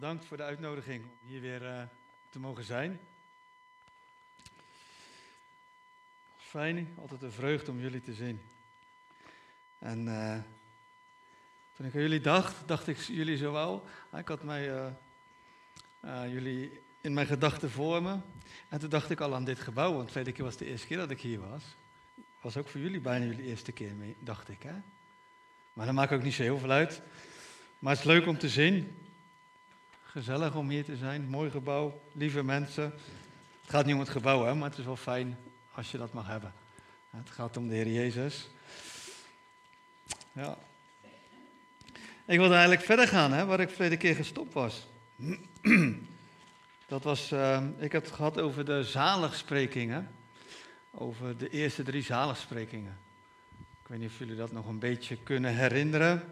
Bedankt voor de uitnodiging om hier weer te mogen zijn. Fijn, altijd een vreugde om jullie te zien. En toen ik aan jullie dacht ik jullie zo wel. Ik had jullie in mijn gedachten voor me. En toen dacht ik al aan dit gebouw, want de tweede keer was de eerste keer dat ik hier was. Was ook voor jullie bijna jullie eerste keer mee, dacht ik. Hè? Maar dat maakt ook niet zo heel veel uit. Maar het is leuk om te zien. Gezellig om hier te zijn, mooi gebouw, lieve mensen. Het gaat niet om het gebouw, hè, maar het is wel fijn als je dat mag hebben. Het gaat om de Heer Jezus. Ja. Ik wilde eigenlijk verder gaan, hè, waar ik verleden keer gestopt was. Ik heb het gehad over de zaligsprekingen. Over de eerste 3 zaligsprekingen. Ik weet niet of jullie dat nog een beetje kunnen herinneren.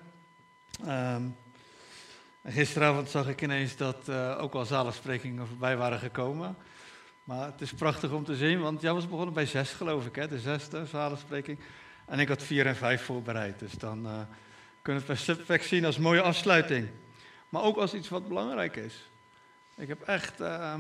Gisteravond zag ik ineens dat ook al zaligsprekingen voorbij waren gekomen. Maar het is prachtig om te zien, want jij was begonnen bij 6 geloof ik, hè? De 6e zaligspreking. En ik had 4 en 5 voorbereid, dus dan kunnen we het perfect zien als mooie afsluiting. Maar ook als iets wat belangrijk is. Ik heb echt,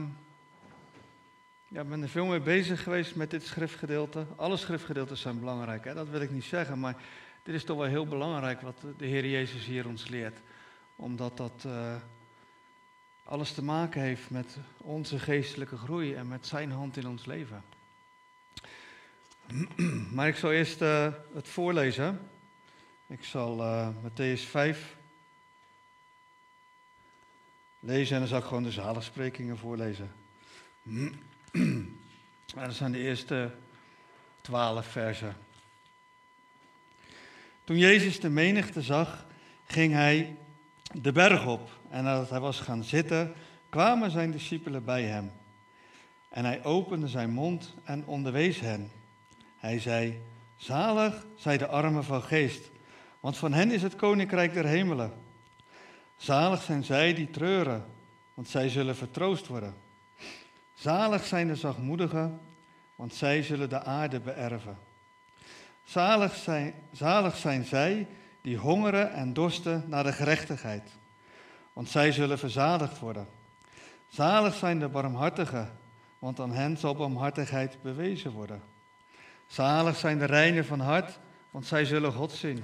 ben er veel mee bezig geweest met dit schriftgedeelte. Alle schriftgedeeltes zijn belangrijk, hè? Dat wil ik niet zeggen, maar dit is toch wel heel belangrijk wat de Heer Jezus hier ons leert. Omdat dat alles te maken heeft met onze geestelijke groei en met zijn hand in ons leven. Maar ik zal eerst het voorlezen. Ik zal Mattheüs 5 lezen en dan zal ik gewoon de zaligsprekingen voorlezen. Dat zijn de eerste 12 versen. Toen Jezus de menigte zag, ging hij de berg op en nadat hij was gaan zitten, kwamen zijn discipelen bij hem. En hij opende zijn mond en onderwees hen. Hij zei, zalig zij de armen van geest, want van hen is het koninkrijk der hemelen. Zalig zijn zij die treuren, want zij zullen vertroost worden. Zalig zijn de zachtmoedigen, want zij zullen de aarde beërven. Zalig zijn zij die hongeren en dorsten naar de gerechtigheid, want zij zullen verzadigd worden. Zalig zijn de barmhartigen, want aan hen zal barmhartigheid bewezen worden. Zalig zijn de reinen van hart, want zij zullen God zien.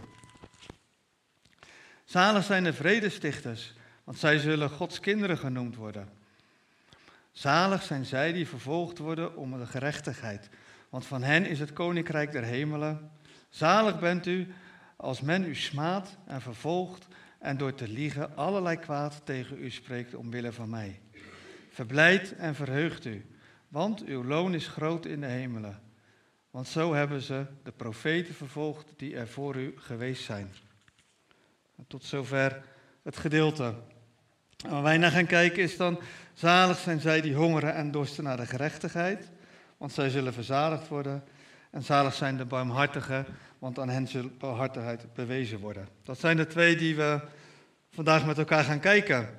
Zalig zijn de vredestichters, want zij zullen Gods kinderen genoemd worden. Zalig zijn zij die vervolgd worden om de gerechtigheid, want van hen is het koninkrijk der hemelen. Zalig bent u als men u smaadt en vervolgt en door te liegen allerlei kwaad tegen u spreekt omwille van mij. Verblijd en verheugt u, want uw loon is groot in de hemelen. Want zo hebben ze de profeten vervolgd die er voor u geweest zijn. Tot zover het gedeelte. En waar wij naar gaan kijken is dan, zalig zijn zij die hongeren en dorsten naar de gerechtigheid, want zij zullen verzadigd worden. En zalig zijn de barmhartigen, want aan hen zal barmhartigheid bewezen worden. Dat zijn de 2 die we vandaag met elkaar gaan kijken.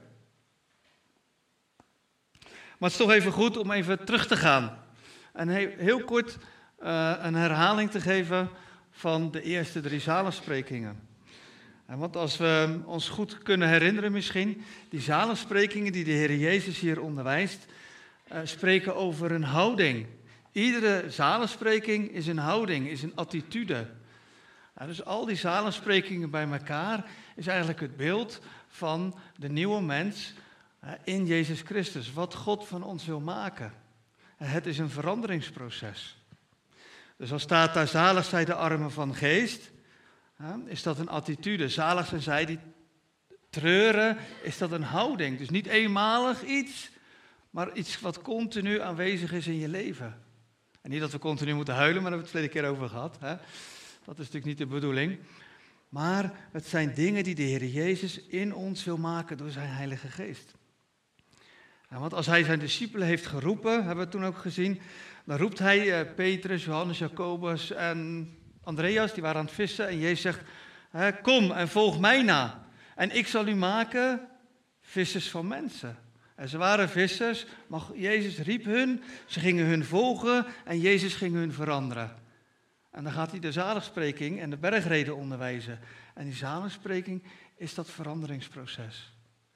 Maar het is toch even goed om even terug te gaan. En heel kort een herhaling te geven van de eerste 3 zaligsprekingen. Want als we ons goed kunnen herinneren misschien, die zaligsprekingen die de Heer Jezus hier onderwijst, spreken over een houding. Iedere zaligspreking is een houding, is een attitude. Dus al die zaligsprekingen bij elkaar is eigenlijk het beeld van de nieuwe mens in Jezus Christus. Wat God van ons wil maken. Het is een veranderingsproces. Dus als staat daar zalig zijn de armen van geest, is dat een attitude. Zalig zijn zij die treuren, is dat een houding. Dus niet eenmalig iets, maar iets wat continu aanwezig is in je leven. En niet dat we continu moeten huilen, maar daar hebben we het verleden keer over gehad. Hè? Dat is natuurlijk niet de bedoeling. Maar het zijn dingen die de Heer Jezus in ons wil maken door zijn Heilige Geest. Want als hij zijn discipelen heeft geroepen, hebben we het toen ook gezien, dan roept hij Petrus, Johannes, Jacobus en Andreas, die waren aan het vissen. En Jezus zegt, kom en volg mij na. En ik zal u maken vissers van mensen. En ze waren vissers, maar Jezus riep hun, ze gingen hun volgen en Jezus ging hun veranderen. En dan gaat hij de zaligspreking en de bergreden onderwijzen. En die zaligspreking is dat veranderingsproces.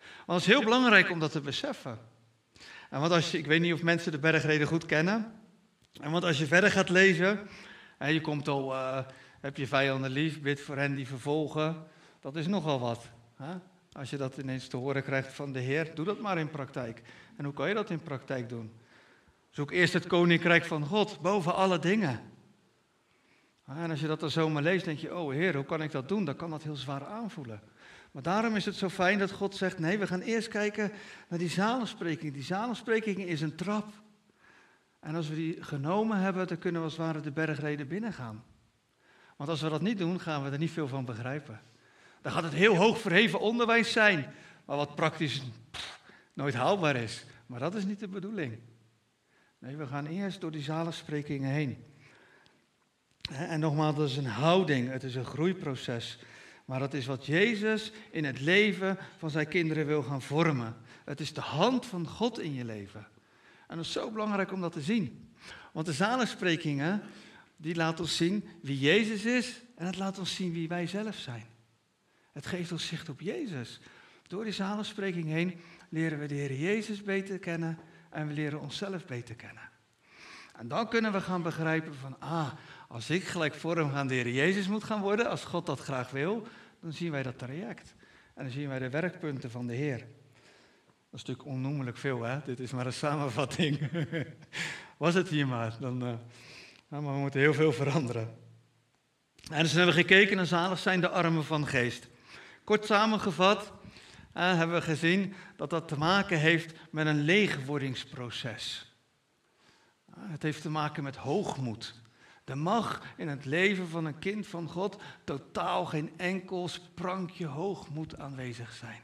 Want het is heel belangrijk om dat te beseffen. En want ik weet niet of mensen de bergreden goed kennen. En want als je verder gaat lezen, en je komt al, heb je vijanden lief, bid voor hen die vervolgen. Dat is nogal wat. Hè? Als je dat ineens te horen krijgt van de Heer, doe dat maar in praktijk. En hoe kan je dat in praktijk doen? Zoek eerst het koninkrijk van God, boven alle dingen. En als je dat dan zomaar leest, denk je, oh Heer, hoe kan ik dat doen? Dan kan dat heel zwaar aanvoelen. Maar daarom is het zo fijn dat God zegt, nee, we gaan eerst kijken naar die zaligspreking. Die zaligspreking is een trap. En als we die genomen hebben, dan kunnen we als het ware de bergreden binnengaan. Want als we dat niet doen, gaan we er niet veel van begrijpen. Dan gaat het heel hoog verheven onderwijs zijn, maar wat praktisch nooit haalbaar is. Maar dat is niet de bedoeling. Nee, we gaan eerst door die zaligsprekingen heen. En nogmaals, dat is een houding, het is een groeiproces. Maar dat is wat Jezus in het leven van zijn kinderen wil gaan vormen. Het is de hand van God in je leven. En dat is zo belangrijk om dat te zien. Want de zaligsprekingen, die laten ons zien wie Jezus is en het laat ons zien wie wij zelf zijn. Het geeft ons zicht op Jezus. Door die zaligspreking heen leren we de Heer Jezus beter kennen en we leren onszelf beter kennen. En dan kunnen we gaan begrijpen van, als ik gelijkvormig aan de Heer Jezus moet gaan worden, als God dat graag wil, dan zien wij dat traject. En dan zien wij de werkpunten van de Heer. Dat is natuurlijk onnoemelijk veel, hè? Dit is maar een samenvatting. Was het hier maar. Maar we moeten heel veel veranderen. En dus hebben we gekeken naar zalig zijn de armen van geest. Kort samengevat hebben we gezien dat dat te maken heeft met een leegwordingsproces. Het heeft te maken met hoogmoed. Er mag in het leven van een kind van God totaal geen enkel sprankje hoogmoed aanwezig zijn.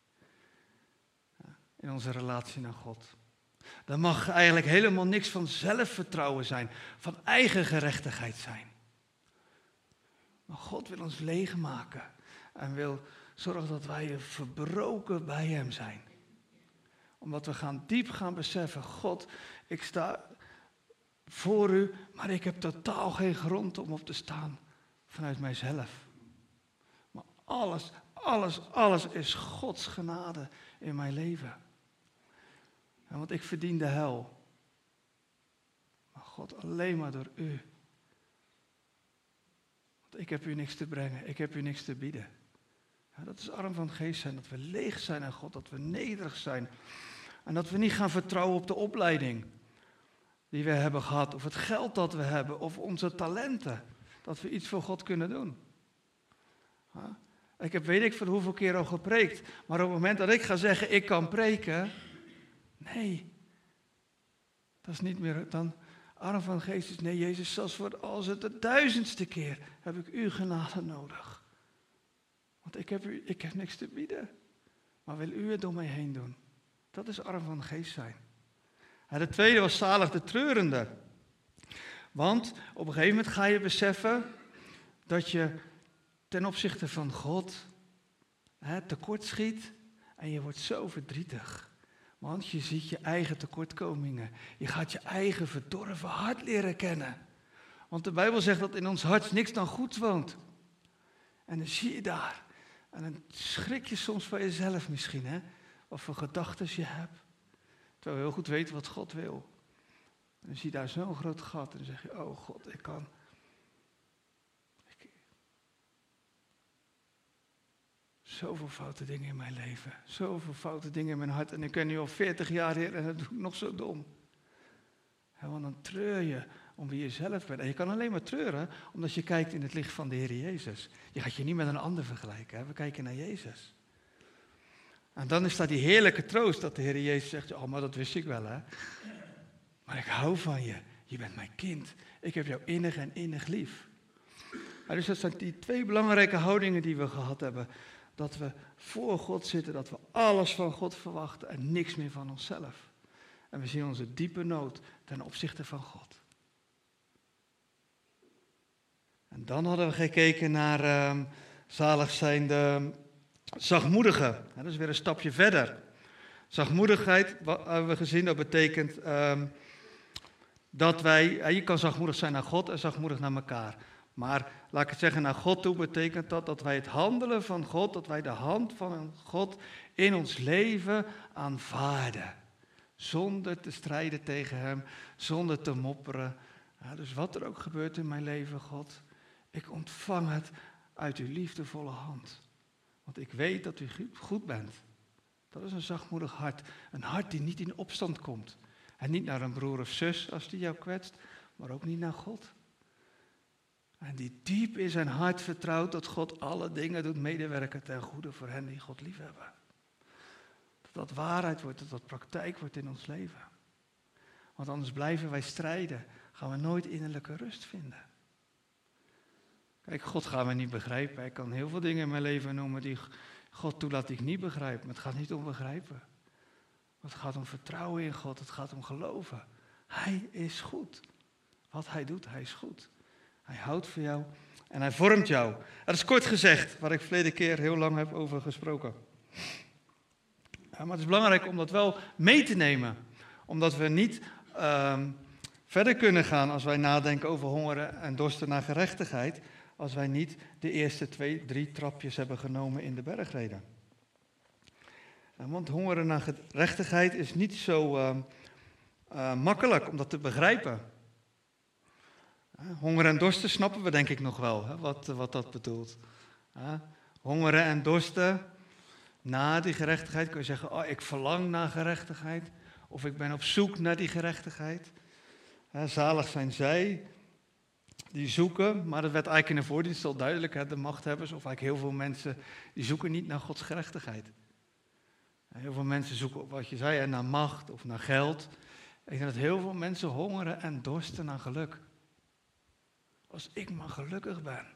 In onze relatie naar God. Er mag eigenlijk helemaal niks van zelfvertrouwen zijn, van eigen gerechtigheid zijn. Maar God wil ons leegmaken en wil zorgen dat wij verbroken bij hem zijn. Omdat we diep gaan beseffen, God, ik sta voor u, maar ik heb totaal geen grond om op te staan vanuit mijzelf. Maar alles is Gods genade in mijn leven. En want ik verdien de hel. Maar God, alleen maar door u. Want ik heb u niks te brengen, ik heb u niks te bieden. Ja, dat is arm van geest zijn, dat we leeg zijn aan God, dat we nederig zijn. En dat we niet gaan vertrouwen op de opleiding die we hebben gehad, of het geld dat we hebben, of onze talenten. Dat we iets voor God kunnen doen. Ja, ik heb weet ik voor hoeveel keer al gepreekt, maar op het moment dat ik ga zeggen, ik kan preken, nee, dat is niet meer dan arm van geest is. Nee, Jezus, zelfs voor als het de 1000ste keer heb ik uw genade nodig. Want ik heb niks te bieden. Maar wil u het door mij heen doen? Dat is arm van geest zijn. En de tweede was zalig de treurende. Want op een gegeven moment ga je beseffen dat je ten opzichte van God tekort schiet en je wordt zo verdrietig. Want je ziet je eigen tekortkomingen. Je gaat je eigen verdorven hart leren kennen. Want de Bijbel zegt dat in ons hart niks dan goed woont. En dan zie je daar. En dan schrik je soms van jezelf misschien, hè? Wat voor gedachten je hebt. Terwijl we heel goed weten wat God wil. En dan zie je daar zo'n groot gat. En dan zeg je, oh God, ik kan. Zoveel foute dingen in mijn leven. Zoveel foute dingen in mijn hart. En ik ken nu al 40 jaar, Heer, en dat doe ik nog zo dom. Ja, want dan treur je om wie je zelf bent. En je kan alleen maar treuren omdat je kijkt in het licht van de Heer Jezus. Je gaat je niet met een ander vergelijken. Hè? We kijken naar Jezus. En dan is daar die heerlijke troost dat de Heer Jezus zegt, oh, maar dat wist ik wel, hè. Maar ik hou van je. Je bent mijn kind. Ik heb jou innig en innig lief. Maar dus dat zijn die twee belangrijke houdingen die we gehad hebben. Dat we voor God zitten, dat we alles van God verwachten en niks meer van onszelf. En we zien onze diepe nood ten opzichte van God. En dan hadden we gekeken naar zalig zijn de zachtmoedigen. Dat is weer een stapje verder. Zachtmoedigheid, wat hebben we gezien, dat betekent dat wij, je kan zachtmoedig zijn naar God en zachtmoedig naar elkaar. Maar laat ik het zeggen, naar God toe betekent dat wij het handelen van God, dat wij de hand van God in ons leven aanvaarden. Zonder te strijden tegen hem, zonder te mopperen. Ja, dus wat er ook gebeurt in mijn leven, God, ik ontvang het uit uw liefdevolle hand. Want ik weet dat u goed bent. Dat is een zachtmoedig hart. Een hart die niet in opstand komt. En niet naar een broer of zus als die jou kwetst, maar ook niet naar God. En die diep in zijn hart vertrouwt dat God alle dingen doet medewerken ten goede voor hen die God liefhebben. Dat waarheid wordt, dat dat praktijk wordt in ons leven. Want anders blijven wij strijden, gaan we nooit innerlijke rust vinden. Kijk, God gaan we niet begrijpen. Ik kan heel veel dingen in mijn leven noemen die God toelaat die ik niet begrijp. Maar het gaat niet om begrijpen. Het gaat om vertrouwen in God, het gaat om geloven. Hij is goed. Wat hij doet, hij is goed. Hij houdt van jou en hij vormt jou. Dat is kort gezegd, waar ik verleden keer heel lang heb over gesproken. Ja, maar het is belangrijk om dat wel mee te nemen. Omdat we niet verder kunnen gaan als wij nadenken over hongeren en dorsten naar gerechtigheid. Als wij niet de eerste 2, 3 trapjes hebben genomen in de bergreden. Want hongeren naar gerechtigheid is niet zo makkelijk om dat te begrijpen. Hongeren en dorsten snappen we denk ik nog wel, hè, wat dat bedoelt. Hongeren en dorsten na die gerechtigheid kun je zeggen, oh, ik verlang naar gerechtigheid. Of ik ben op zoek naar die gerechtigheid. Zalig zijn zij die zoeken, maar dat werd eigenlijk in de voordienst al duidelijk. Hè, de machthebbers of eigenlijk heel veel mensen die zoeken niet naar Gods gerechtigheid. Heel veel mensen zoeken, wat je zei, naar macht of naar geld. Ik denk dat heel veel mensen hongeren en dorsten naar geluk. Als ik maar gelukkig ben.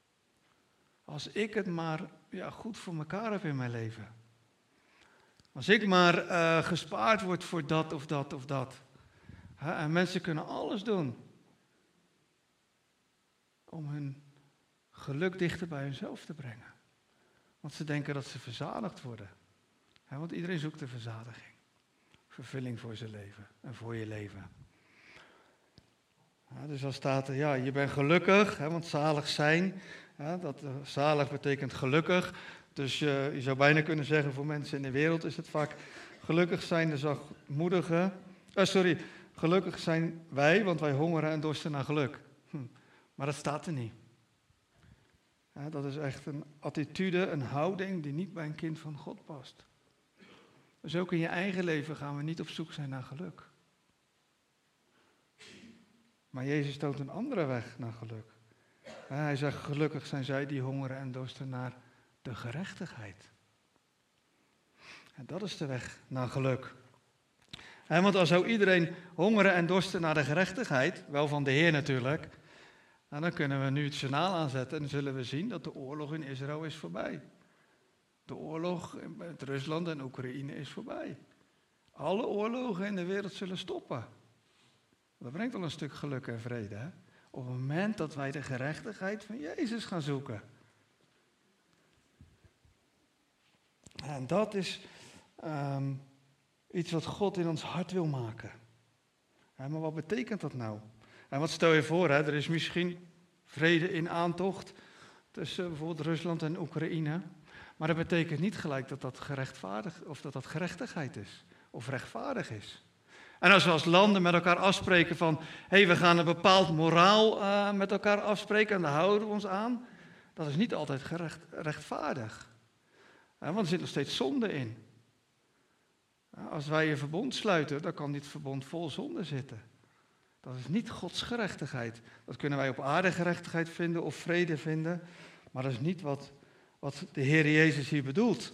Als ik het maar goed voor elkaar heb in mijn leven. Als ik maar gespaard word voor dat of dat of dat. En mensen kunnen alles doen. Om hun geluk dichter bij hunzelf te brengen. Want ze denken dat ze verzadigd worden. Want iedereen zoekt de verzadiging. Vervulling voor zijn leven en voor je leven. Dus als staat er, je bent gelukkig, want zalig zijn. Zalig betekent gelukkig. Dus je zou bijna kunnen zeggen, voor mensen in de wereld is het vaak gelukkig zijn de zachtmoedige. Gelukkig zijn wij, want wij hongeren en dorsten naar geluk. Maar dat staat er niet. Dat is echt een attitude, een houding die niet bij een kind van God past. Dus ook in je eigen leven gaan we niet op zoek zijn naar geluk. Maar Jezus toont een andere weg naar geluk. Hij zegt, gelukkig zijn zij die hongeren en dorsten naar de gerechtigheid. En dat is de weg naar geluk. Want als zou iedereen hongeren en dorsten naar de gerechtigheid, wel van de Heer natuurlijk, dan kunnen we nu het journaal aanzetten en dan zullen we zien dat de oorlog in Israël is voorbij. De oorlog met Rusland en Oekraïne is voorbij. Alle oorlogen in de wereld zullen stoppen. Dat brengt al een stuk geluk en vrede. Hè? Op het moment dat wij de gerechtigheid van Jezus gaan zoeken. En dat is iets wat God in ons hart wil maken. Maar wat betekent dat nou? En wat stel je voor, hè? Er is misschien vrede in aantocht tussen bijvoorbeeld Rusland en Oekraïne. Maar dat betekent niet gelijk dat dat gerechtvaardigd of dat gerechtigheid is. Of rechtvaardig is. En als we als landen met elkaar afspreken van, we gaan een bepaald moraal met elkaar afspreken en daar houden we ons aan. Dat is niet altijd rechtvaardig. Want er zit nog steeds zonde in. Als wij een verbond sluiten, dan kan dit verbond vol zonde zitten. Dat is niet Gods gerechtigheid. Dat kunnen wij op aarde gerechtigheid vinden of vrede vinden. Maar dat is niet wat de Heer Jezus hier bedoelt.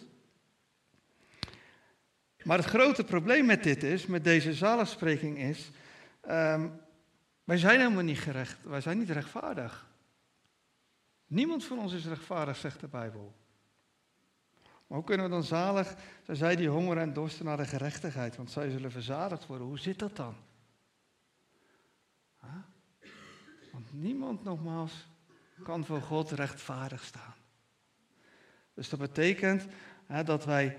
Maar het grote probleem met deze zaligspreking is, wij zijn helemaal niet wij zijn niet rechtvaardig. Niemand van ons is rechtvaardig, zegt de Bijbel. Maar hoe kunnen we dan zalig, zij die hongeren en dorsten naar de gerechtigheid, want zij zullen verzadigd worden. Hoe zit dat dan? Want niemand, nogmaals, kan voor God rechtvaardig staan. Dus dat betekent dat wij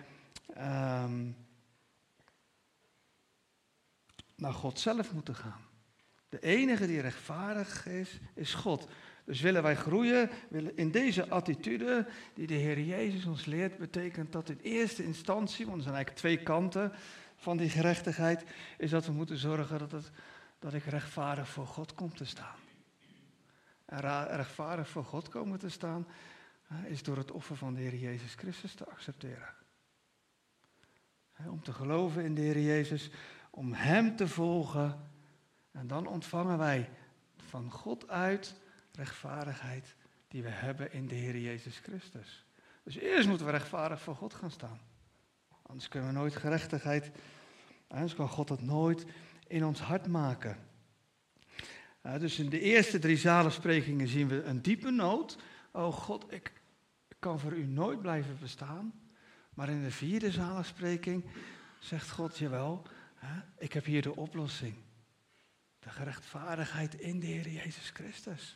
naar God zelf moeten gaan. De enige die rechtvaardig is God. Dus willen wij groeien, in deze attitude die de Heer Jezus ons leert, betekent dat in eerste instantie, want er zijn eigenlijk twee kanten van die gerechtigheid, is dat we moeten zorgen dat ik rechtvaardig voor God kom te staan. En rechtvaardig voor God komen te staan is door het offer van de Heer Jezus Christus te accepteren. Om te geloven in de Heer Jezus, om Hem te volgen. En dan ontvangen wij van God uit rechtvaardigheid die we hebben in de Heer Jezus Christus. Dus eerst moeten we rechtvaardig voor God gaan staan. Anders kunnen we nooit gerechtigheid, anders kan God het nooit in ons hart maken. Dus in de eerste 3 zaligsprekingen zien we een diepe nood. Oh God, ik kan voor u nooit blijven bestaan. Maar in de 4e zaligspreking zegt God, jawel, ik heb hier de oplossing. De gerechtvaardigheid in de Heer Jezus Christus.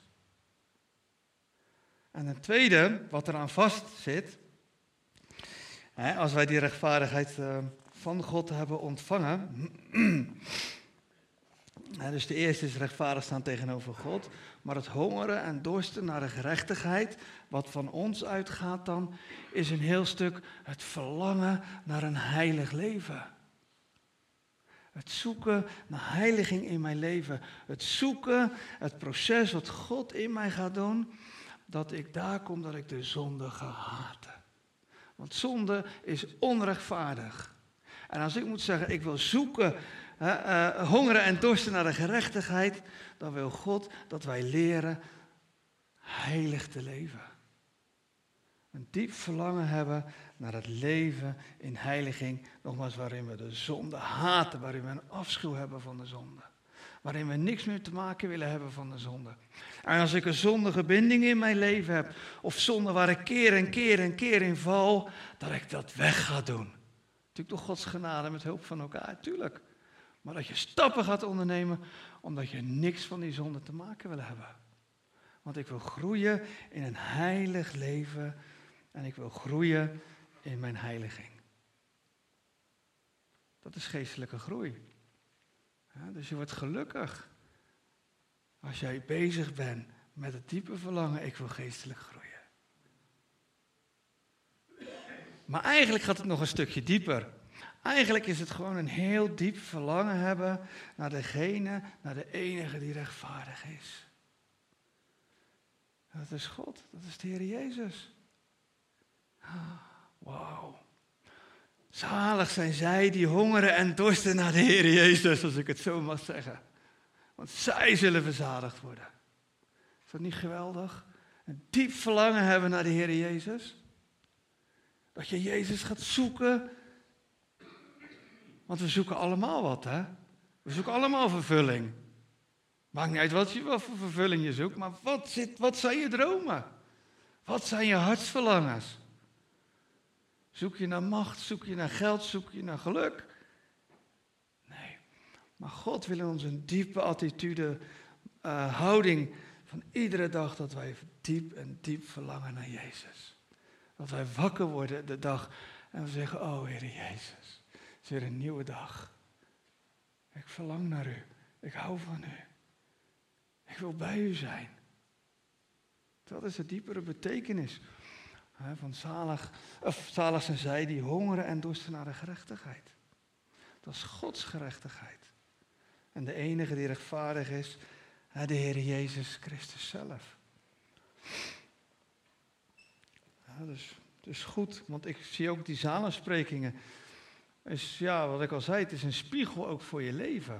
En een tweede, wat eraan vast zit, als wij die rechtvaardigheid van God hebben ontvangen. Dus de eerste is rechtvaardig staan tegenover God. Maar het hongeren en dorsten naar de gerechtigheid, wat van ons uitgaat dan, is een heel stuk het verlangen naar een heilig leven. Het zoeken naar heiliging in mijn leven. Het zoeken, het proces wat God in mij gaat doen, dat ik daar kom dat ik de zonde ga haten. Want zonde is onrechtvaardig. En als ik moet zeggen, ik wil zoeken, hongeren en dorsten naar de gerechtigheid, dan wil God dat wij leren heilig te leven. Een diep verlangen hebben naar het leven in heiliging, nogmaals waarin we de zonde haten, waarin we een afschuw hebben van de zonde. Waarin we niks meer te maken willen hebben van de zonde. En als ik een zondige binding in mijn leven heb, of zonde waar ik keer en keer in val, dat ik dat weg ga doen. Natuurlijk door Gods genade met hulp van elkaar, tuurlijk. Maar dat je stappen gaat ondernemen, omdat je niks van die zonde te maken wil hebben. Want ik wil groeien in een heilig leven en ik wil groeien in mijn heiliging. Dat is geestelijke groei. Ja, dus je wordt gelukkig als jij bezig bent met het diepe verlangen, ik wil geestelijk groeien. Maar eigenlijk gaat het nog een stukje dieper. Eigenlijk is het gewoon een heel diep verlangen hebben naar degene, naar de enige die rechtvaardig is. Dat is God, dat is de Heer Jezus. Wauw. Zalig zijn zij die hongeren en dorsten naar de Heer Jezus, als ik het zo mag zeggen. Want zij zullen verzadigd worden. Is dat niet geweldig? Een diep verlangen hebben naar de Heer Jezus. Dat je Jezus gaat zoeken. Want we zoeken allemaal wat, hè? We zoeken allemaal vervulling. Maakt niet uit wat voor vervulling je zoekt, maar wat zijn je dromen? Wat zijn je hartsverlangens? Zoek je naar macht, zoek je naar geld, zoek je naar geluk? Nee, maar God wil in ons een diepe attitude, houding van iedere dag dat wij diep verlangen naar Jezus. Dat wij wakker worden de dag en we zeggen, oh Heer Jezus, het is weer een nieuwe dag. Ik verlang naar u, ik hou van u. Ik wil bij u zijn. Dat is de diepere betekenis. Van zalig zijn zij die hongeren en dorsten naar de gerechtigheid. Dat is Gods gerechtigheid. En de enige die rechtvaardig is, de Heer Jezus Christus zelf. Ja, dus goed, want ik zie ook die zaligsprekingen. Is, ja, wat ik al zei, het is een spiegel ook voor je leven.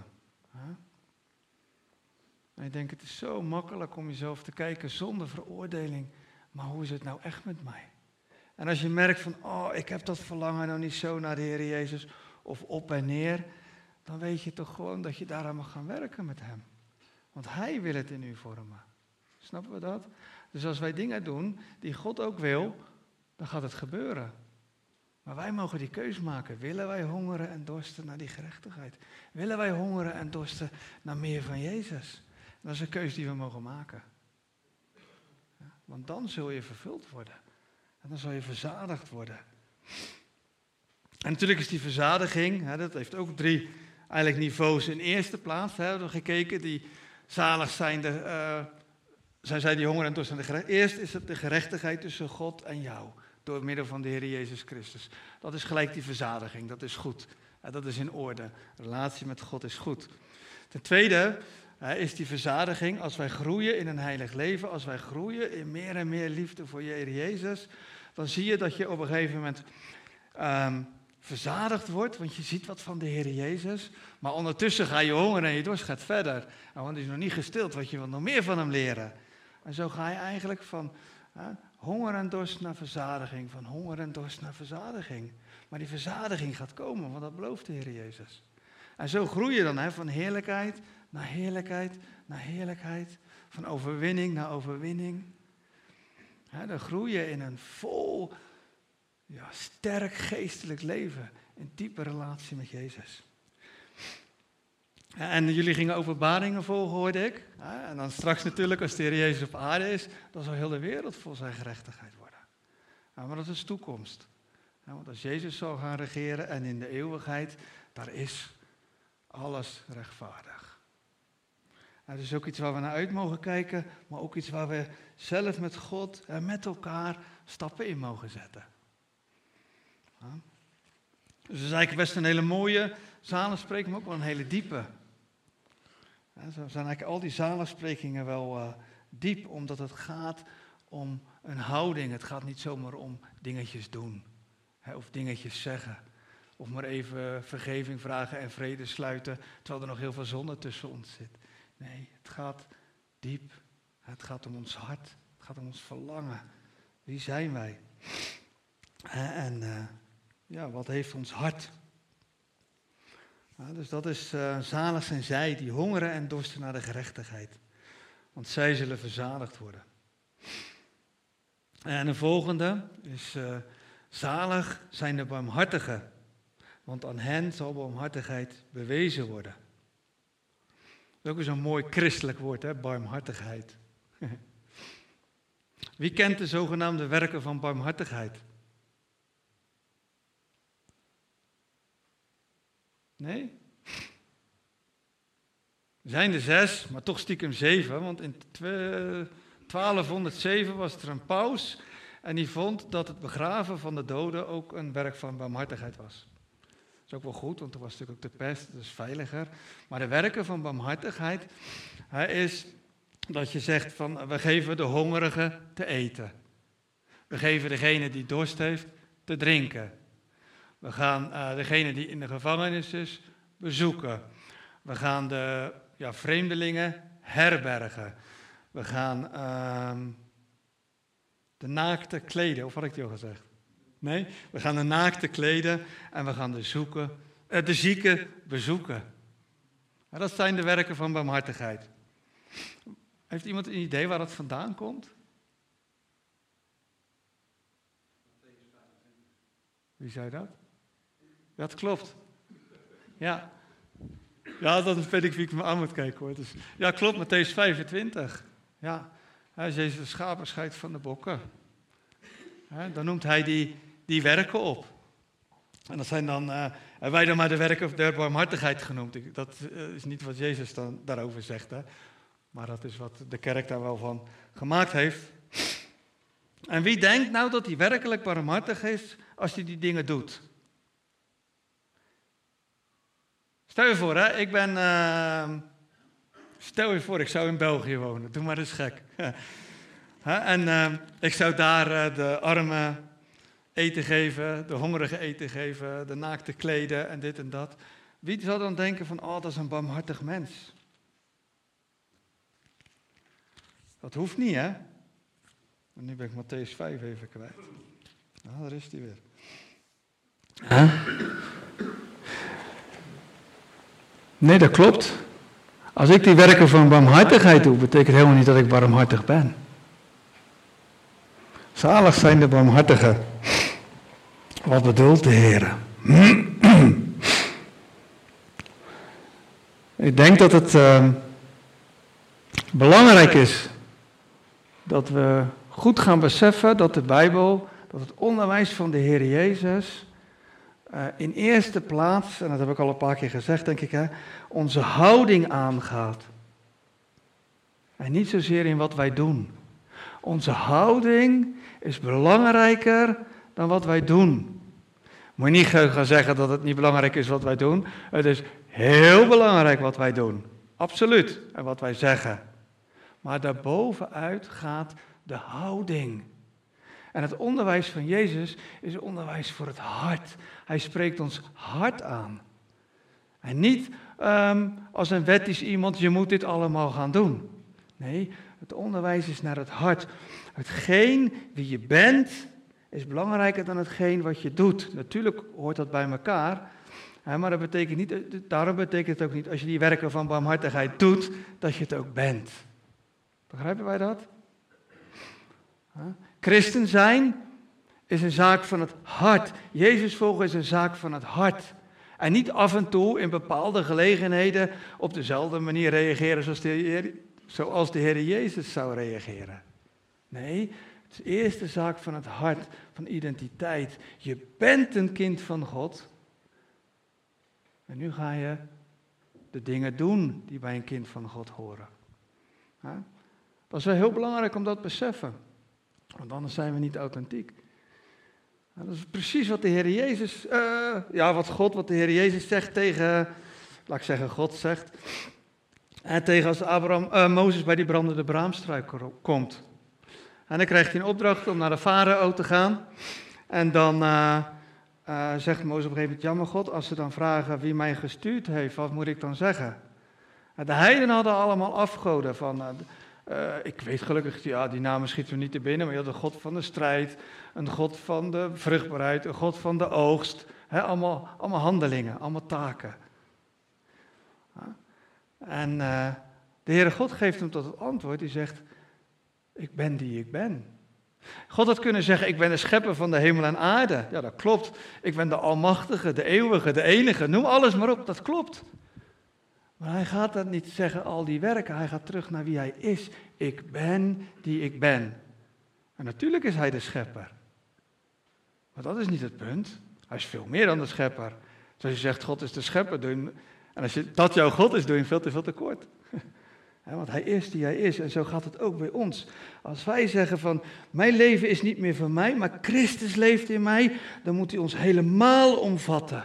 En ik denk, het is zo makkelijk om jezelf te kijken zonder veroordeling. Maar hoe is het nou echt met mij? En als je merkt van, ik heb dat verlangen nou niet zo naar de Heer Jezus of op en neer, dan weet je toch gewoon dat je daaraan mag gaan werken met Hem. Want Hij wil het in u vormen. Snappen we dat? Dus als wij dingen doen die God ook wil, dan gaat het gebeuren. Maar wij mogen die keus maken. Willen wij hongeren en dorsten naar die gerechtigheid? Willen wij hongeren en dorsten naar meer van Jezus? Dat is een keus die we mogen maken. Want dan zul je vervuld worden. En dan zal je verzadigd worden. En natuurlijk is die verzadiging, dat heeft ook 3 eigenlijk niveaus in eerste plaats. We hebben gekeken, die zalig zijnde zijn zij die honger en dorst naar de gerechtigheid. Eerst is het de gerechtigheid tussen God en jou, door middel van de Heer Jezus Christus. Dat is gelijk die verzadiging, dat is goed. Dat is in orde. Relatie met God is goed. Ten tweede is die verzadiging, als wij groeien in een heilig leven, als wij groeien in meer en meer liefde voor je Heer Jezus, dan zie je dat je op een gegeven moment verzadigd wordt, want je ziet wat van de Heer Jezus. Maar ondertussen ga je honger en je dorst gaat verder. Want hij is nog niet gestild, want je wil nog meer van hem leren. En zo ga je eigenlijk van honger en dorst naar verzadiging, van honger en dorst naar verzadiging. Maar die verzadiging gaat komen, want dat belooft de Heer Jezus. En zo groei je dan van heerlijkheid naar heerlijkheid naar heerlijkheid, van overwinning naar overwinning. Dan groei je in een vol, sterk geestelijk leven, een diepe relatie met Jezus. En jullie gingen openbaringen volgen, hoorde ik. En dan straks natuurlijk, als de Heer Jezus op aarde is, dan zal heel de wereld vol zijn gerechtigheid worden. Maar dat is toekomst. Want als Jezus zal gaan regeren en in de eeuwigheid, daar is alles rechtvaardig. Dat is ook iets waar we naar uit mogen kijken, maar ook iets waar we zelf met God en met elkaar stappen in mogen zetten. Dus dat is eigenlijk best een hele mooie zalensprekingen, maar ook wel een hele diepe. Zo zijn eigenlijk al die zalensprekingen wel diep, omdat het gaat om een houding. Het gaat niet zomaar om dingetjes doen, of dingetjes zeggen. Of maar even vergeving vragen en vrede sluiten, terwijl er nog heel veel zonde tussen ons zit. Nee, het gaat diep. Het gaat om ons hart. Het gaat om ons verlangen. Wie zijn wij? En wat heeft ons hart? Dus dat is zalig zijn zij die hongeren en dorsten naar de gerechtigheid. Want zij zullen verzadigd worden. En de volgende is zalig zijn de barmhartigen. Want aan hen zal barmhartigheid bewezen worden. Dat is ook eens een mooi christelijk woord, barmhartigheid. Wie kent de zogenaamde werken van barmhartigheid? Nee? Er zijn er 6, maar toch stiekem 7, want in 1207 was er een paus en die vond dat het begraven van de doden ook een werk van barmhartigheid was. Dat is ook wel goed, want er was natuurlijk ook de pest, dat is veiliger. Maar de werken van barmhartigheid is dat je zegt van we geven de hongerige te eten. We geven degene die dorst heeft te drinken. We gaan degene die in de gevangenis is bezoeken. We gaan de vreemdelingen herbergen. We gaan de naakte kleden, of had ik die al gezegd? Nee, we gaan de naakte kleden en we gaan de zieken bezoeken. Dat zijn de werken van barmhartigheid. Heeft iemand een idee waar dat vandaan komt? Wie zei dat? Ja, dat klopt. Ja, dat weet ik wie ik me aan moet kijken hoor. Dus, ja, klopt, Mattheüs 25. Ja, als Jezus de schapen scheidt van de bokken. Dan noemt hij die werken op. En dat zijn dan, hebben wij dan maar de werken der barmhartigheid genoemd. Dat is niet wat Jezus dan daarover zegt, hè. Maar dat is wat de kerk daar wel van gemaakt heeft. En wie denkt nou dat hij werkelijk barmhartig is als hij die dingen doet? Stel je voor, hè, stel je voor, ik zou in België wonen. Doe maar eens gek. En ik zou daar de armen eten geven, de hongerigen eten geven, de naakte kleden en dit en dat. Wie zou dan denken van, dat is een barmhartig mens? Dat hoeft niet, hè? Nu ben ik Mattheüs 5 even kwijt. Daar is hij weer. Nee, dat klopt. Als ik die werken van barmhartigheid doe, betekent helemaal niet dat ik barmhartig ben. Zalig zijn de barmhartigen. Wat bedoelt de Heer? Ik denk dat het belangrijk is dat we goed gaan beseffen dat de Bijbel, dat het onderwijs van de Heer Jezus in eerste plaats, en dat heb ik al een paar keer gezegd denk ik, onze houding aangaat. En niet zozeer in wat wij doen. Onze houding is belangrijker dan wat wij doen. Moet je niet gaan zeggen dat het niet belangrijk is wat wij doen. Het is heel belangrijk wat wij doen. Absoluut. En wat wij zeggen. Maar daarbovenuit gaat de houding. En het onderwijs van Jezus is onderwijs voor het hart. Hij spreekt ons hart aan. En niet als een wettisch iemand, je moet dit allemaal gaan doen. Nee, het onderwijs is naar het hart. Hetgeen wie je bent, is belangrijker dan hetgeen wat je doet. Natuurlijk hoort dat bij elkaar. Maar dat betekent niet, daarom betekent het ook niet, als je die werken van barmhartigheid doet, dat je het ook bent. Begrijpen wij dat? Christen zijn is een zaak van het hart. Jezus volgen is een zaak van het hart. En niet af en toe in bepaalde gelegenheden op dezelfde manier reageren zoals de Heer Jezus zou reageren. Nee, het is eerst de zaak van het hart, van identiteit. Je bent een kind van God. En nu ga je de dingen doen die bij een kind van God horen. Dat is wel heel belangrijk om dat te beseffen. Want anders zijn we niet authentiek. Dat is precies wat de Heer Jezus, wat de Heer Jezus zegt tegen, laat ik zeggen, God zegt. En tegen als Mozes bij die brandende braamstruik komt. En dan krijgt hij een opdracht om naar de farao te gaan. En dan zegt Mozes op een gegeven moment, ja maar God, als ze dan vragen wie mij gestuurd heeft, wat moet ik dan zeggen? De heidenen hadden allemaal afgoden van... ik weet gelukkig, die namen schieten me niet te binnen, maar je had een God van de strijd, een God van de vruchtbaarheid, een God van de oogst. Allemaal handelingen, allemaal taken. En de Heere God geeft hem tot het antwoord, die zegt, ik ben die ik ben. God had kunnen zeggen, ik ben de schepper van de hemel en aarde. Ja, dat klopt. Ik ben de almachtige, de eeuwige, de enige, noem alles maar op, dat klopt. Maar hij gaat dat niet zeggen, al die werken. Hij gaat terug naar wie hij is. Ik ben die ik ben. En natuurlijk is hij de schepper. Maar dat is niet het punt. Hij is veel meer dan de schepper. Dus als je zegt, God is de schepper, en als dat jouw God is, doe je veel te veel tekort. Want hij is die hij is. En zo gaat het ook bij ons. Als wij zeggen van, mijn leven is niet meer van mij, maar Christus leeft in mij, dan moet hij ons helemaal omvatten.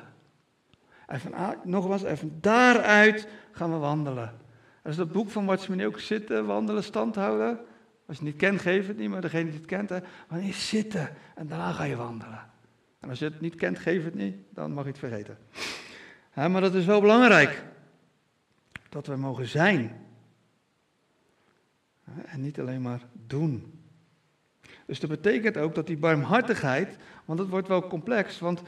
En van daaruit gaan we wandelen. Dat is dat boek van Watchman ook, zitten, wandelen, stand houden. Als je het niet kent, geef het niet, maar degene die het kent, wanneer je zitten en daarna ga je wandelen. En als je het niet kent, geef het niet, dan mag je het vergeten. Maar dat is wel belangrijk, dat we mogen zijn. En niet alleen maar doen. Dus dat betekent ook dat die barmhartigheid, want het wordt wel complex, want...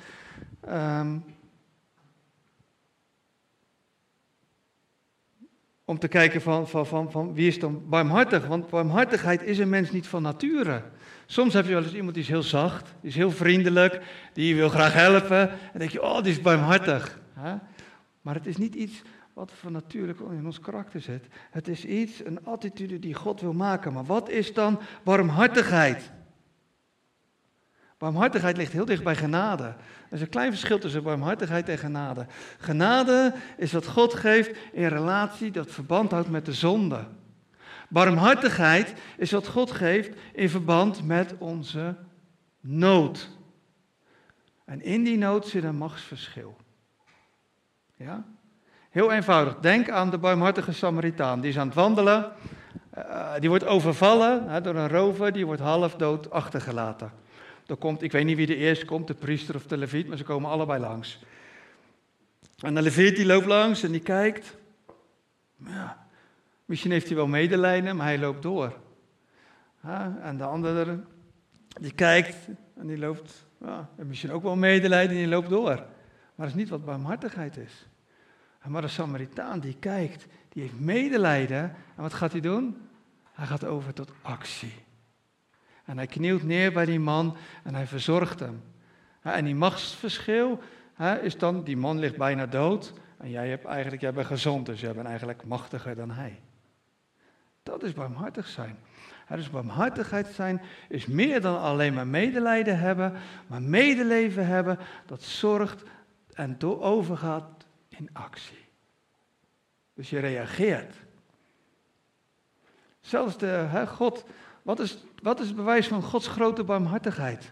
om te kijken van wie is dan barmhartig. Want barmhartigheid is een mens niet van nature. Soms heb je wel eens iemand die is heel zacht, die is heel vriendelijk, die wil graag helpen. En dan denk je, oh, die is barmhartig. Maar het is niet iets wat van natuurlijk in ons karakter zit. Het is een attitude die God wil maken. Maar wat is dan barmhartigheid? Barmhartigheid ligt heel dicht bij genade. Er is een klein verschil tussen barmhartigheid en genade. Genade is wat God geeft in relatie dat verband houdt met de zonde. Barmhartigheid is wat God geeft in verband met onze nood. En in die nood zit een machtsverschil. Ja? Heel eenvoudig. Denk aan de barmhartige Samaritaan. Die is aan het wandelen. Die wordt overvallen door een rover. Die wordt half dood achtergelaten. Er komt, ik weet niet wie er eerst komt, de priester of de leviet, maar ze komen allebei langs. En de leviet die loopt langs en die kijkt. Ja, misschien heeft hij wel medelijden, maar hij loopt door. En de andere, die kijkt en die loopt, en misschien ook wel medelijden en die loopt door. Maar dat is niet wat barmhartigheid is. Maar de Samaritaan die kijkt, die heeft medelijden. En wat gaat hij doen? Hij gaat over tot actie. En hij knielt neer bij die man en hij verzorgt hem. En die machtsverschil is dan, die man ligt bijna dood. En jij bent gezond, dus jij bent eigenlijk machtiger dan hij. Dat is barmhartig zijn. Dus barmhartigheid zijn is meer dan alleen maar medelijden hebben. Maar medeleven hebben, dat zorgt en overgaat in actie. Dus je reageert. Zelfs God, wat is het bewijs van Gods grote barmhartigheid?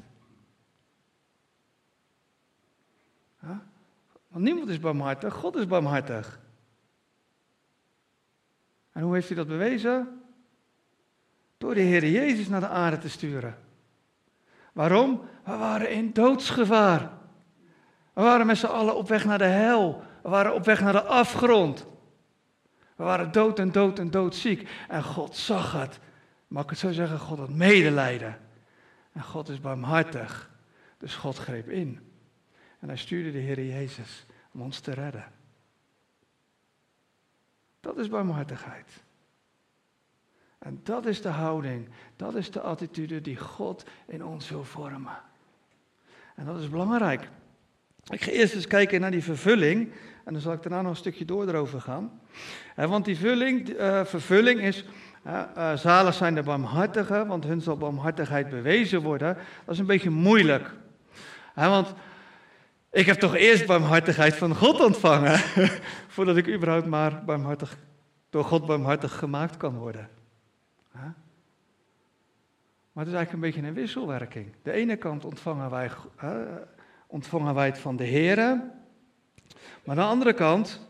Want niemand is barmhartig, God is barmhartig. En hoe heeft hij dat bewezen? Door de Heer Jezus naar de aarde te sturen. Waarom? We waren in doodsgevaar. We waren met z'n allen op weg naar de hel. We waren op weg naar de afgrond. We waren dood en doodziek. En God zag het. Mag ik het zo zeggen? God had medelijden. En God is barmhartig. Dus God greep in. En hij stuurde de Heer Jezus om ons te redden. Dat is barmhartigheid. En dat is de houding, dat is de attitude die God in ons wil vormen. En dat is belangrijk. Ik ga eerst eens kijken naar die vervulling. En dan zal ik daarna nog een stukje erover gaan. Want die vervulling is, zalig zijn de barmhartigen, want hun zal barmhartigheid bewezen worden. Dat is een beetje moeilijk. Want ik heb toch eerst barmhartigheid van God ontvangen, voordat ik überhaupt maar door God barmhartig gemaakt kan worden. Maar het is eigenlijk een beetje een wisselwerking. De ene kant ontvangen wij het van de Heere, maar aan de andere kant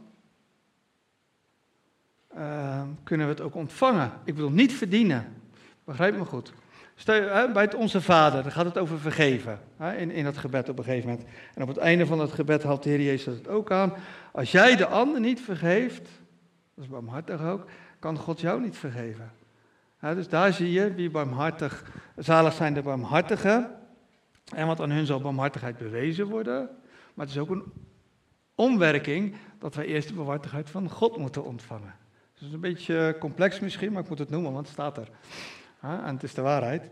kunnen we het ook ontvangen. Ik bedoel niet verdienen, begrijp me goed. Bij het Onze Vader, dan gaat het over vergeven, in dat gebed op een gegeven moment. En op het einde van het gebed haalt de Heer Jezus het ook aan. Als jij de ander niet vergeeft, dat is barmhartig ook, kan God jou niet vergeven. Dus daar zie je wie barmhartig, zalig zijn de barmhartigen. En want aan hun zal barmhartigheid bewezen worden. Maar het is ook een omwerking dat wij eerst de barmhartigheid van God moeten ontvangen. Dus het is een beetje complex misschien, maar ik moet het noemen, want het staat er. En het is de waarheid.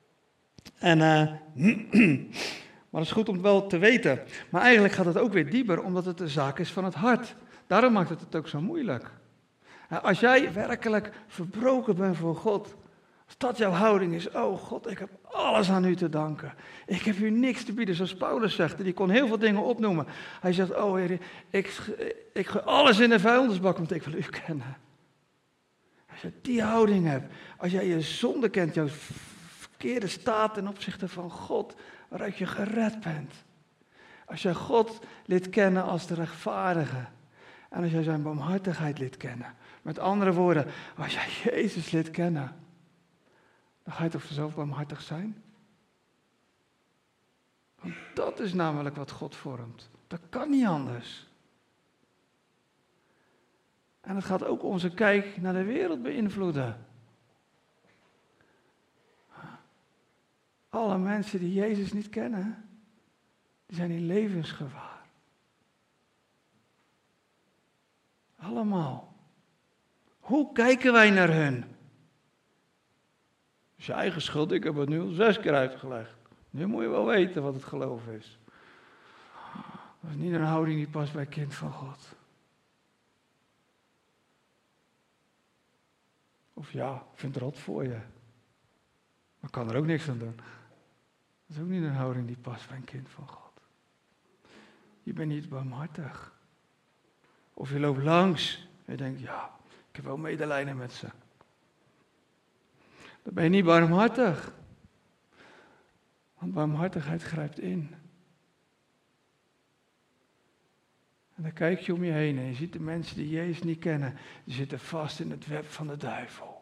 Maar het is goed om het wel te weten. Maar eigenlijk gaat het ook weer dieper, omdat het een zaak is van het hart. Daarom maakt het ook zo moeilijk. Als jij werkelijk verbroken bent voor God, als dat jouw houding is, oh God, ik heb alles aan u te danken. Ik heb u niks te bieden, zoals Paulus zegt. Die kon heel veel dingen opnoemen. Hij zegt, oh Heer, ik gooi alles in de vuilnisbak, want ik wil u kennen. Als je die houding hebt, als jij je zonde kent, jouw verkeerde staat ten opzichte van God, waaruit je gered bent. Als jij God leert kennen als de rechtvaardige. En als jij zijn barmhartigheid leert kennen. Met andere woorden, als jij Jezus leert kennen, dan ga je toch zelf barmhartig zijn? Want dat is namelijk wat God vormt. Dat kan niet anders. En het gaat ook onze kijk naar de wereld beïnvloeden. Alle mensen die Jezus niet kennen, die zijn in levensgevaar. Allemaal. Hoe kijken wij naar hun? Dat is je eigen schuld, ik heb het nu al 6 keer uitgelegd. Nu moet je wel weten wat het geloof is. Dat is niet een houding die past bij kind van God. Of ja, ik vind het rot voor je. Maar kan er ook niks aan doen. Dat is ook niet een houding die past bij een kind van God. Je bent niet barmhartig. Of je loopt langs en je denkt, ja, ik heb wel medelijden met ze. Dan ben je niet barmhartig. Want barmhartigheid grijpt in. En dan kijk je om je heen en je ziet de mensen die Jezus niet kennen, die zitten vast in het web van de duivel.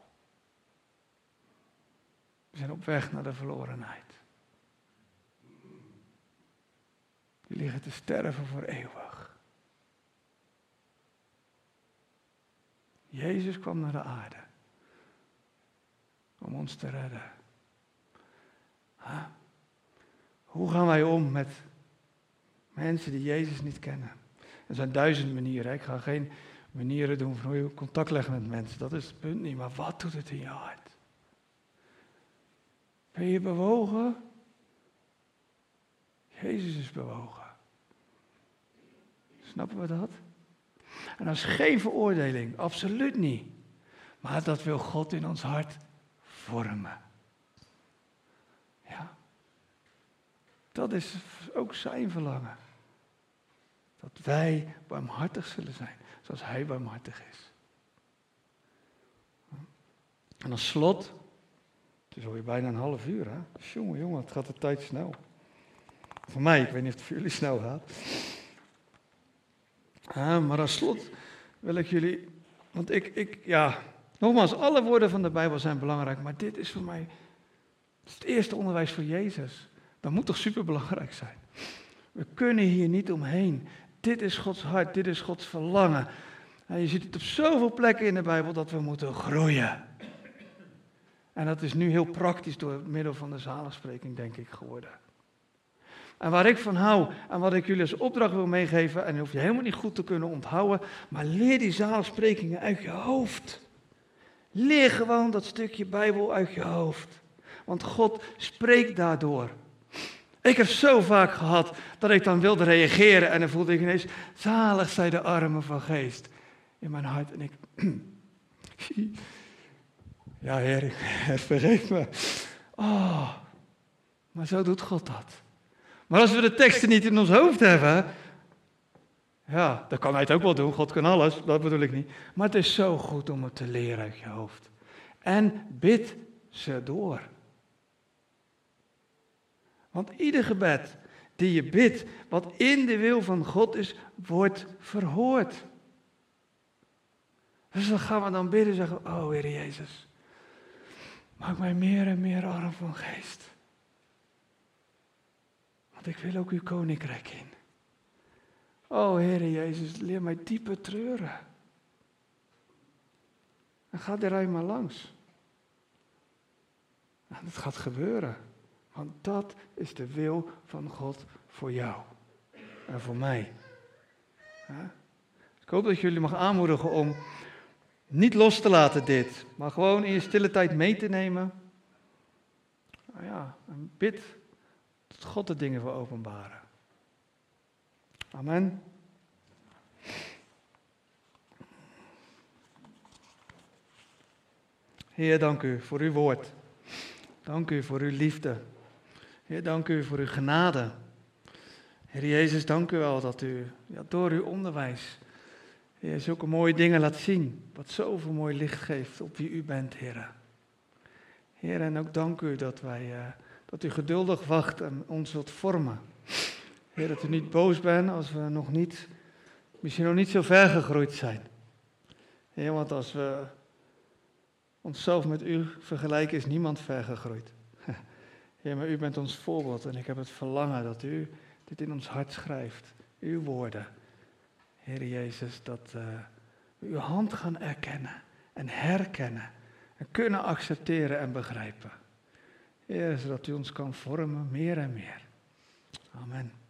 We zijn op weg naar de verlorenheid. Die liggen te sterven voor eeuwig. Jezus kwam naar de aarde om ons te redden. Hoe gaan wij om met mensen die Jezus niet kennen? Er zijn 1000 manieren. Ik ga geen manieren doen van hoe je contact legt met mensen. Dat is het punt niet. Maar wat doet het in je hart? Ben je bewogen? Jezus is bewogen. Snappen we dat? En dat is geen veroordeling. Absoluut niet. Maar dat wil God in ons hart vormen. Ja. Dat is ook zijn verlangen. Dat wij barmhartig zullen zijn, zoals hij barmhartig is. En als slot, het is alweer bijna een half uur, hè? Jongen, het gaat de tijd snel. Voor mij, ik weet niet of het voor jullie snel gaat. Maar als slot wil ik jullie, want nogmaals, alle woorden van de Bijbel zijn belangrijk, maar dit is voor mij het eerste onderwijs voor Jezus. Dat moet toch superbelangrijk zijn. We kunnen hier niet omheen. Dit is Gods hart, dit is Gods verlangen. En je ziet het op zoveel plekken in de Bijbel dat we moeten groeien. En dat is nu heel praktisch door het middel van de zaligspreking, denk ik, geworden. En waar ik van hou en wat ik jullie als opdracht wil meegeven, en dat hoef je helemaal niet goed te kunnen onthouden, maar leer die zaligsprekingen uit je hoofd. Leer gewoon dat stukje Bijbel uit je hoofd. Want God spreekt daardoor. Ik heb zo vaak gehad dat ik dan wilde reageren en dan voelde ik ineens, zalig zij de armen van geest in mijn hart. En ik, ja Heer, vergeef me. Oh, maar zo doet God dat. Maar als we de teksten niet in ons hoofd hebben, ja, dan kan hij het ook wel doen. God kan alles, dat bedoel ik niet. Maar het is zo goed om het te leren uit je hoofd. En bid ze door. Want ieder gebed die je bidt, wat in de wil van God is, wordt verhoord. Dus dan gaan we dan bidden en zeggen, oh Heer Jezus, maak mij meer en meer arm van geest. Want ik wil ook uw koninkrijk in. Oh Heer Jezus, leer mij dieper treuren. En ga er eenmaal langs. En het gaat gebeuren. Want dat is de wil van God voor jou. En voor mij. Ja? Ik hoop dat jullie mag aanmoedigen om niet los te laten dit. Maar gewoon in je stille tijd mee te nemen. Nou ja, en bid dat God de dingen wil openbaren. Amen. Heer, dank u voor uw woord. Dank u voor uw liefde. Heer, dank u voor uw genade. Heer Jezus, dank u wel dat u door uw onderwijs Heer, zulke mooie dingen laat zien. Wat zoveel mooi licht geeft op wie u bent, Heer. Heer, en ook dank u dat u geduldig wacht en ons wilt vormen. Heer, dat u niet boos bent als we misschien nog niet zo ver gegroeid zijn. Heer, want als we onszelf met u vergelijken, is niemand ver gegroeid. Heer, maar u bent ons voorbeeld en ik heb het verlangen dat u dit in ons hart schrijft. Uw woorden. Heer Jezus, dat we uw hand gaan erkennen en herkennen en kunnen accepteren en begrijpen. Heer, zodat u ons kan vormen meer en meer. Amen.